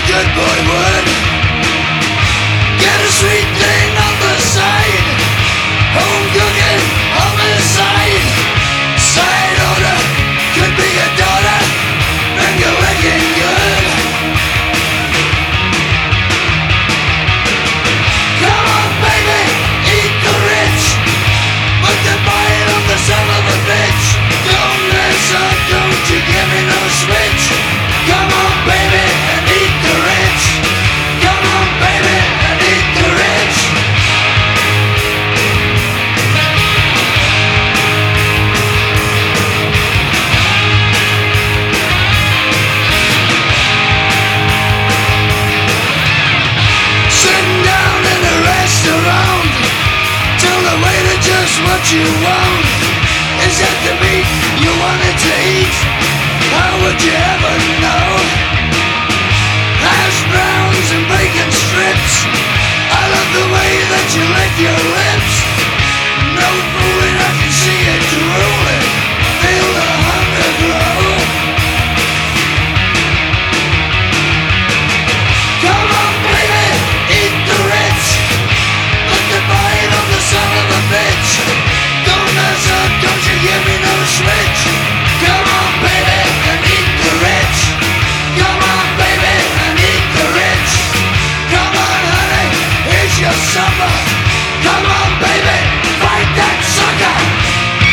good boy would. Get a sweet thing on the side. Home cooking, homicide. Side order, could be a daughter. Finger licking good. Come on baby, eat the rich. But the bite on the son of a bitch. Don't mess up, don't you give me no switch. Come on baby, and eat the rich. Come on baby, and eat the rich. Sitting down in a restaurant, tell the waiter just what you want. Is that the meat you wanted to eat? How would you ever know? Hash browns and bacon strips. I love the way that you lick your lips. No fooling, I can see it drooling. Feel the hunger grow. Come on baby, eat the rich. Put the bite on the son of a bitch. Don't mess up, don't you give me no switch. Come on baby, and eat the rich. Come on baby, and eat the rich. Come on honey, here's your supper. Come on baby, fight that sucker.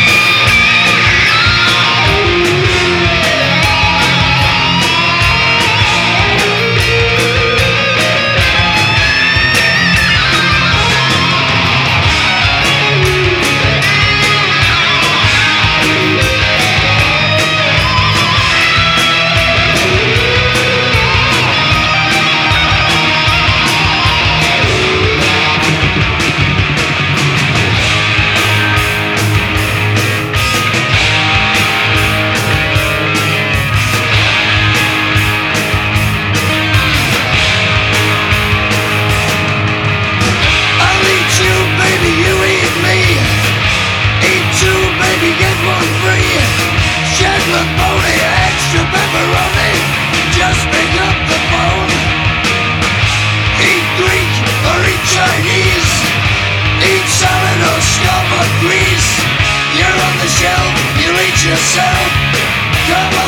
Pony, extra pepperoni, just pick up the phone. Eat Greek or eat Chinese, eat salad or scallop grease. You're on the shelf, you eat yourself. Come